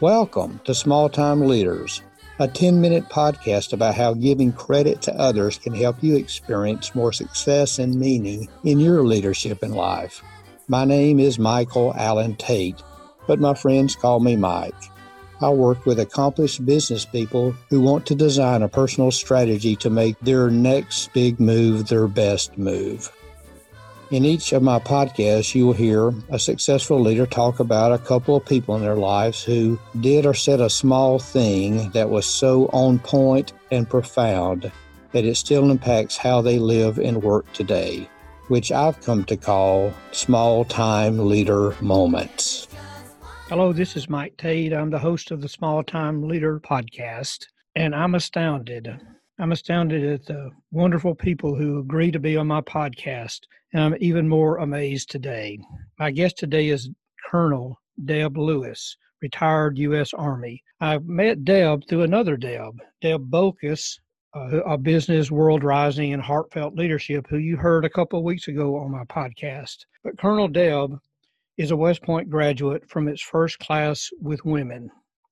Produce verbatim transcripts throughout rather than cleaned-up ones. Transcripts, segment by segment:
Welcome to Small Time Leaders, a ten-minute podcast about how giving credit to others can help you experience more success and meaning in your leadership in life. My name is Michael Allen Tate, but my friends call me Mike. I work with accomplished business people who want to design a personal strategy to make their next big move their best move. In each of my podcasts, you will hear a successful leader talk about a couple of people in their lives who did or said a small thing that was so on point and profound that it still impacts how they live and work today, which I've come to call small-time leader moments. Hello, this is Mike Tate. I'm the host of the Small Time Leader podcast, and I'm astounded. I'm astounded at the wonderful people who agree to be on my podcast, and I'm even more amazed today. My guest today is Colonel Deb Lewis, retired U S Army. I met Deb through another Deb, Deb Bokus, uh, of Business World Rising and Heartfelt Leadership, who you heard a couple of weeks ago on my podcast. But Colonel Deb is a West Point graduate from its first class with women.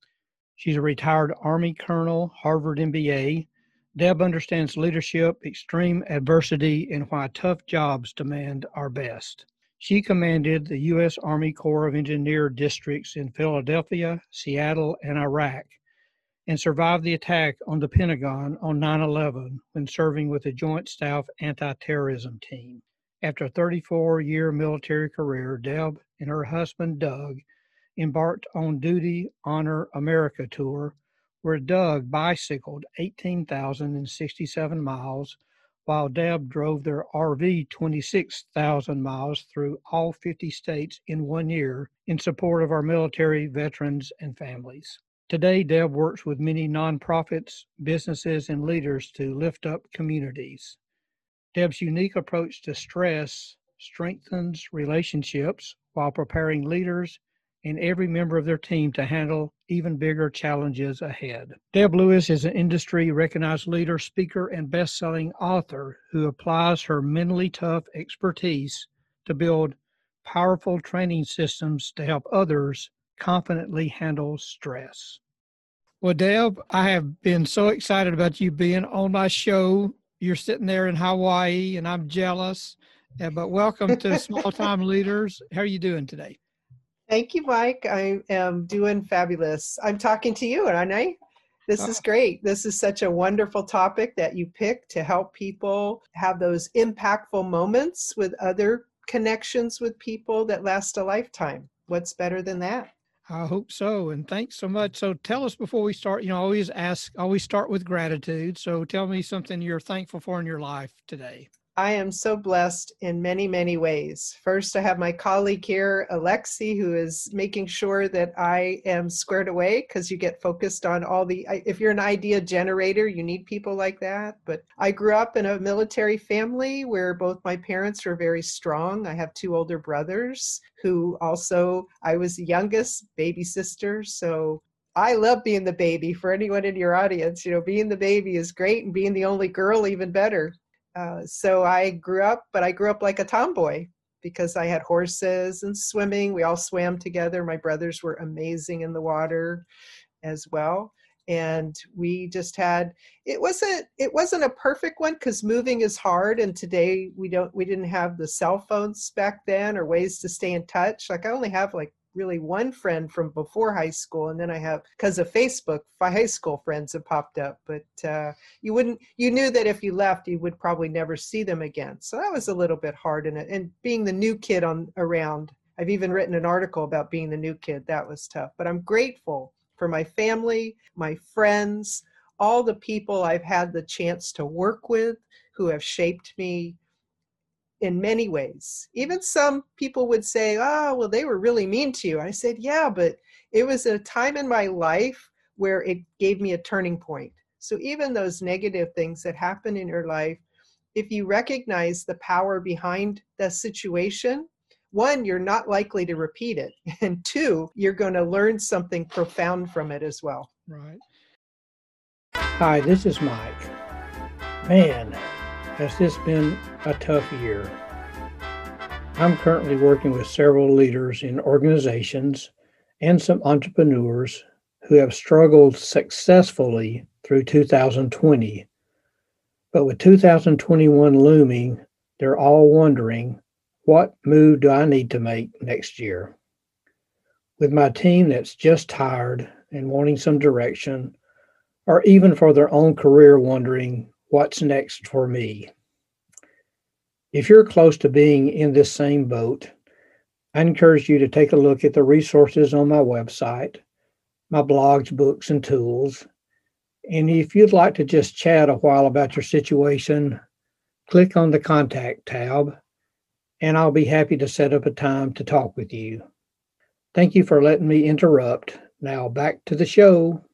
She's a retired Army colonel, Harvard M B A. Deb understands leadership, extreme adversity, and why tough jobs demand our best. She commanded the U S Army Corps of Engineer districts in Philadelphia, Seattle, and Iraq, and survived the attack on the Pentagon on nine eleven when serving with the Joint Staff Anti-Terrorism Team. After a thirty-four-year military career, Deb and her husband, Doug, embarked on Duty Honor America Tour, where Doug bicycled eighteen thousand sixty-seven miles, while Deb drove their R V twenty-six thousand miles through all fifty states in one year in support of our military veterans and families. Today, Deb works with many nonprofits, businesses, and leaders to lift up communities. Deb's unique approach to stress strengthens relationships while preparing leaders and every member of their team to handle even bigger challenges ahead. Deb Lewis is an industry-recognized leader, speaker, and best-selling author who applies her mentally tough expertise to build powerful training systems to help others confidently handle stress. Well, Deb, I have been so excited about you being on my show. You're sitting there in Hawaii, and I'm jealous. Uh, but welcome to Small Time Leaders. How are you doing today? Thank you, Mike. I am doing fabulous. I'm talking to you, aren't I? This is great. This is such a wonderful topic that you picked to help people have those impactful moments with other connections with people that last a lifetime. What's better than that? I hope so. And thanks so much. So tell us before we start, you know, I always ask, always start with gratitude. So tell me something you're thankful for in your life today. I am so blessed in many, many ways. First, I have my colleague here, Alexi, who is making sure that I am squared away because you get focused on all the, if you're an idea generator, you need people like that. But I grew up in a military family where both my parents were very strong. I have two older brothers who also, I was the youngest baby sister. So I love being the baby. For anyone in your audience, you know, being the baby is great, and being the only girl, even better. Uh, so I grew up, but I grew up like a tomboy because I had horses and swimming. We all swam together. My brothers were amazing in the water as well. And we just had, it wasn't, it wasn't a perfect one because moving is hard. And today we don't, we didn't have the cell phones back then or ways to stay in touch. Like I only have like really one friend from before high school. And then I have, because of Facebook, my high school friends have popped up. But uh, you wouldn't, you knew that if you left, you would probably never see them again. So that was a little bit hard in it. And being the new kid on around, I've even written an article about being the new kid. That was tough. But I'm grateful for my family, my friends, all the people I've had the chance to work with who have shaped me in many ways. Even some people would say, oh, well, they were really mean to you. I said, yeah, but it was a time in my life where it gave me a turning point. So even those negative things that happen in your life, if you recognize the power behind the situation, one, you're not likely to repeat it. And two, you're going to learn something profound from it as well. Right. Hi, this is Mike. Man, has this been a tough year. I'm currently working with several leaders in organizations and some entrepreneurs who have struggled successfully through two thousand twenty. But with two thousand twenty-one looming, they're all wondering, what move do I need to make next year? With my team that's just tired and wanting some direction, or even for their own career wondering, what's next for me? If you're close to being in this same boat, I encourage you to take a look at the resources on my website, my blogs, books, and tools. And if you'd like to just chat a while about your situation, click on the Contact tab, and I'll be happy to set up a time to talk with you. Thank you for letting me interrupt. Now back to the show.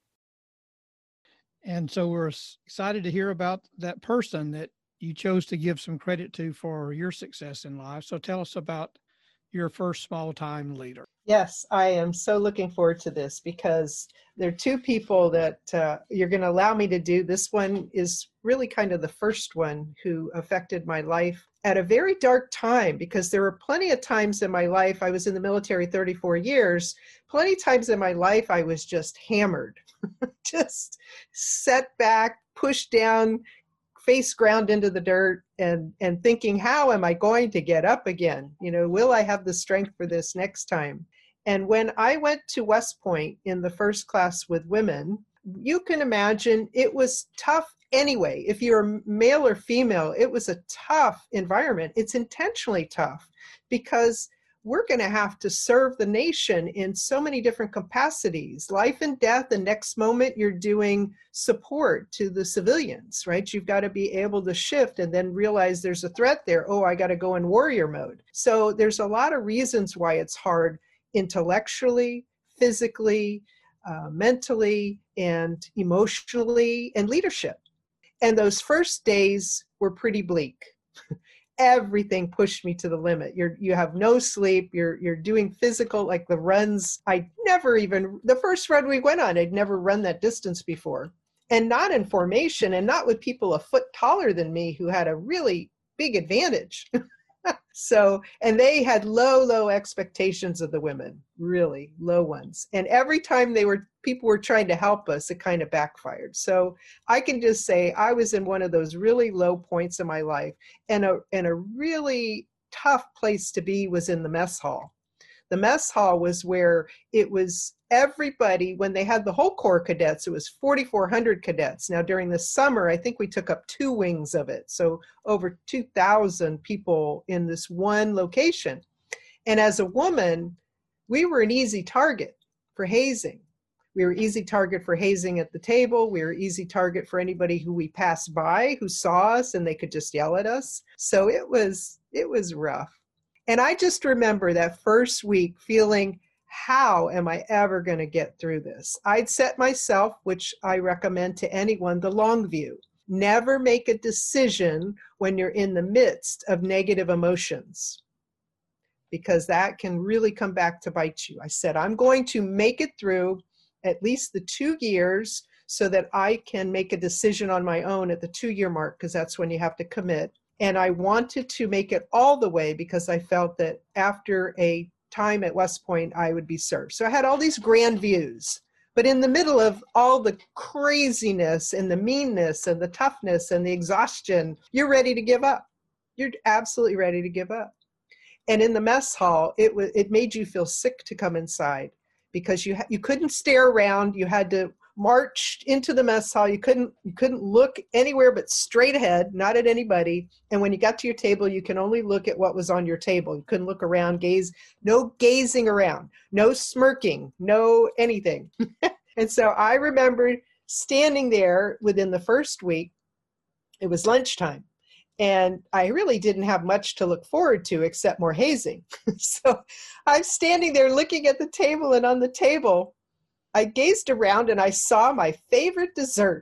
And so we're excited to hear about that person that you chose to give some credit to for your success in life. So tell us about your first small-time leader. Yes, I am so looking forward to this because there are two people that uh, you're going to allow me to do. This one is really kind of the first one who affected my life at a very dark time, because there were plenty of times in my life, I was in the military thirty-four years, plenty of times in my life I was just hammered, just set back, pushed down, face ground into the dirt, and and thinking, how am I going to get up again? You know, will I have the strength for this next time? And when I went to West Point in the first class with women, you can imagine it was tough anyway. If you're male or female, it was a tough environment. It's intentionally tough because we're going to have to serve the nation in so many different capacities, life and death. The next moment you're doing support to the civilians, right? You've got to be able to shift and then realize there's a threat there. Oh, I got to go in warrior mode. So there's a lot of reasons why it's hard intellectually, physically, uh, mentally, and emotionally, and leadership. And those first days were pretty bleak. Everything pushed me to the limit. You're, you have no sleep. You're, you're doing physical, like the runs. I never even, the first run we went on, I'd never run that distance before. And not in formation, and not with people a foot taller than me who had a really big advantage. So, and they had low, low expectations of the women, really low ones. And every time they were, people were trying to help us, it kind of backfired. So I can just say I was in one of those really low points in my life, and a, and a really tough place to be was in the mess hall. The mess hall was where it was everybody, when they had the whole Corps cadets, it was forty-four hundred cadets. Now during the summer, I think we took up two wings of it. So over two thousand people in this one location. And as a woman, we were an easy target for hazing. We were easy target for hazing at the table. We were easy target for anybody who we passed by, who saw us, and they could just yell at us. So it was, it was rough. And I just remember that first week feeling, how am I ever going to get through this? I'd set myself, which I recommend to anyone, the long view. Never make a decision when you're in the midst of negative emotions, because that can really come back to bite you. I said, I'm going to make it through at least the two years so that I can make a decision on my own at the two-year mark, because that's when you have to commit. And I wanted to make it all the way because I felt that after a time at West Point, I would be served. So I had all these grand views, but in the middle of all the craziness and the meanness and the toughness and the exhaustion, you're ready to give up. You're absolutely ready to give up. And in the mess hall, it was, it made you feel sick to come inside because you ha- you couldn't stare around. You had to marched into the mess hall. You couldn't you couldn't look anywhere but straight ahead, not at anybody. And when you got to your table, you can only look at what was on your table. You couldn't look around, gaze, no gazing around, no smirking, no anything. And so I remember standing there within the first week. It was lunchtime. And I really didn't have much to look forward to except more hazing. So I'm standing there looking at the table, and on the table, I gazed around and I saw my favorite dessert.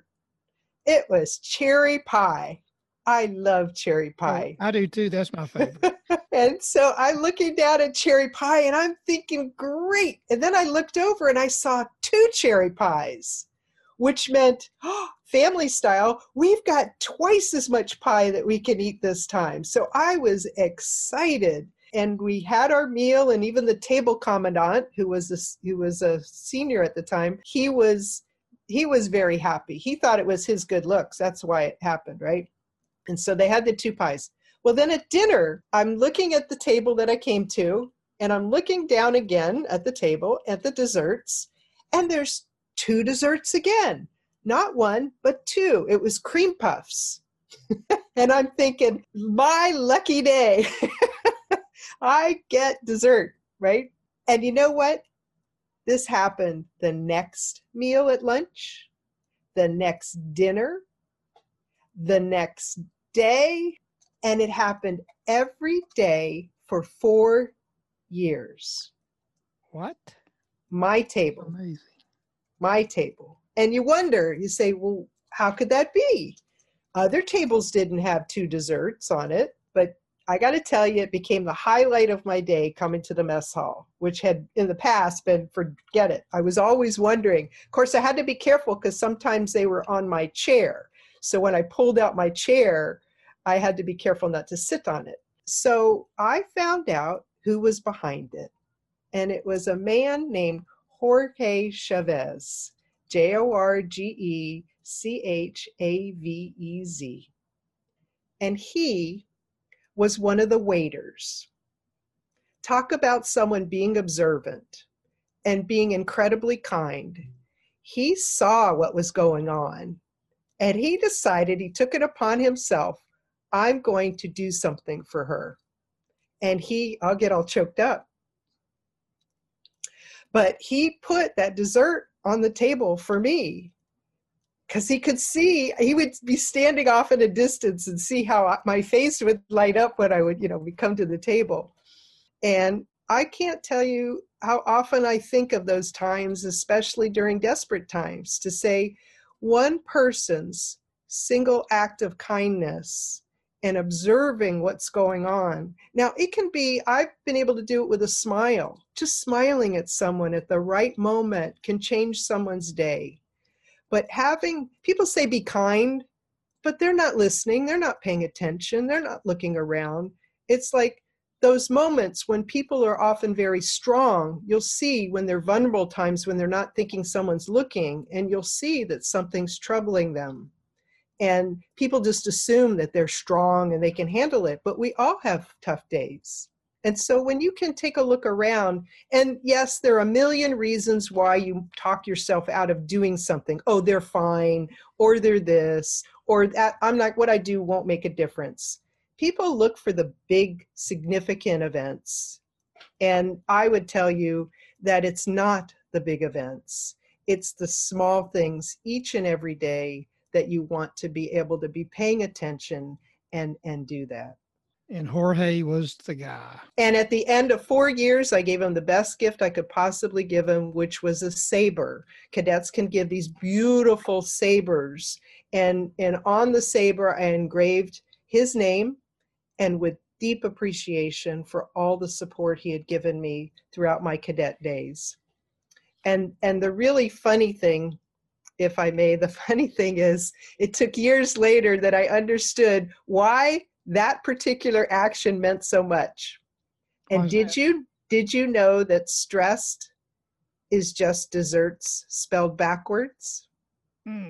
It was cherry pie. I love cherry pie. Oh, I do too. That's my favorite. And so I'm looking down at cherry pie and I'm thinking, great. And then I looked over and I saw two cherry pies, which meant, oh, family style, we've got twice as much pie that we can eat this time. So I was excited. and we had our meal, and even the table commandant, who was a, who was a senior at the time, he was he was very happy. He thought it was his good looks. That's why it happened, right? And so they had the two pies. Well, then at dinner, I'm looking at the table that I came to, and I'm looking down again at the table at the desserts, and there's two desserts again. Not one, but two. It was cream puffs. And I'm thinking, my lucky day. I get dessert, right? And you know what? This happened the next meal at lunch, the next dinner, the next day, and it happened every day for four years. What? My table. Amazing. My table. And you wonder, you say, well, how could that be? Other tables didn't have two desserts on it, but I got to tell you, it became the highlight of my day coming to the mess hall, which had in the past been, forget it. I was always wondering. Of course, I had to be careful because sometimes they were on my chair. So when I pulled out my chair, I had to be careful not to sit on it. So I found out who was behind it. And it was a man named Jorge Chavez, J O R G E C H A V E Z. And he was one of the waiters. Talk about someone being observant and being incredibly kind. He saw what was going on, and he decided, he took it upon himself, I'm going to do something for her. And he, I'll get all choked up. But he put that dessert on the table for me because he could see, he would be standing off at a distance and see how my face would light up when I would, you know, we come to the table. And I can't tell you how often I think of those times, especially during desperate times, to say one person's single act of kindness and observing what's going on. Now, it can be, I've been able to do it with a smile. Just smiling at someone at the right moment can change someone's day. But having, people say be kind, but they're not listening. They're not paying attention. They're not looking around. It's like those moments when people are often very strong, you'll see when they're vulnerable times when they're not thinking someone's looking, and you'll see that something's troubling them. And people just assume that they're strong and they can handle it, but we all have tough days. And so when you can take a look around, and yes, there are a million reasons why you talk yourself out of doing something. Oh, they're fine, or they're this, or that, I'm not, what I do won't make a difference. People look for the big, significant events. And I would tell you that it's not the big events. It's the small things each and every day that you want to be able to be paying attention and, and do that. And Jorge was the guy. And at the end of four years, I gave him the best gift I could possibly give him, which was a saber. Cadets can give these beautiful sabers. And, and on the saber, I engraved his name, and with deep appreciation for all the support he had given me throughout my cadet days. And, and the really funny thing, if I may, the funny thing is, it took years later that I understood why that particular action meant so much. And did that? you did you know that stressed is just desserts spelled backwards? Mm.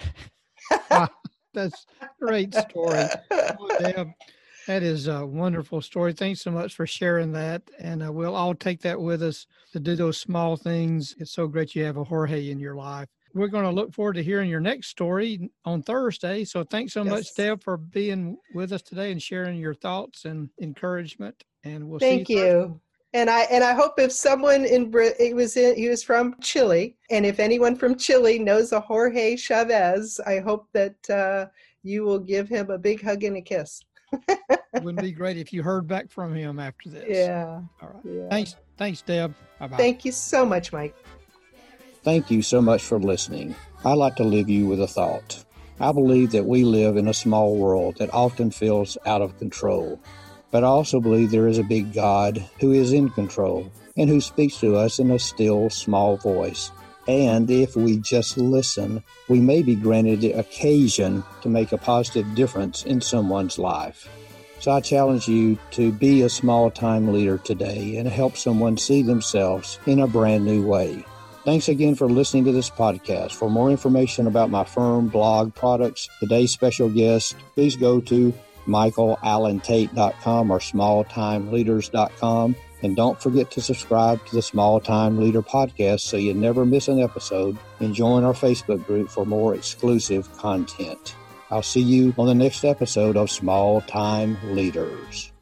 Wow, that's a great story. Oh, Deb, that is a wonderful story. Thanks so much for sharing that. And uh, we'll all take that with us to do those small things. It's so great you have a Jorge in your life. We're going to look forward to hearing your next story on Thursday. So thanks so yes. much, Deb, for being with us today and sharing your thoughts and encouragement. And we'll Thank see you. you. And I and I hope if someone in it was in, he was from Chile, and if anyone from Chile knows a Jorge Chavez, I hope that uh, you will give him a big hug and a kiss. It would be great if you heard back from him after this. Yeah. All right. Yeah. Thanks. Thanks, Deb. Bye-bye. Thank you so much, Mike. Thank you so much for listening. I'd like to leave you with a thought. I believe that we live in a small world that often feels out of control. But I also believe there is a big God who is in control and who speaks to us in a still, small voice. And if we just listen, we may be granted the occasion to make a positive difference in someone's life. So I challenge you to be a small-time leader today and help someone see themselves in a brand new way. Thanks again for listening to this podcast. For more information about my firm, blog, products, today's special guest, please go to michael allen tate dot com or small time leaders dot com. And don't forget to subscribe to the Small Time Leader podcast so you never miss an episode, and join our Facebook group for more exclusive content. I'll see you on the next episode of Small Time Leaders.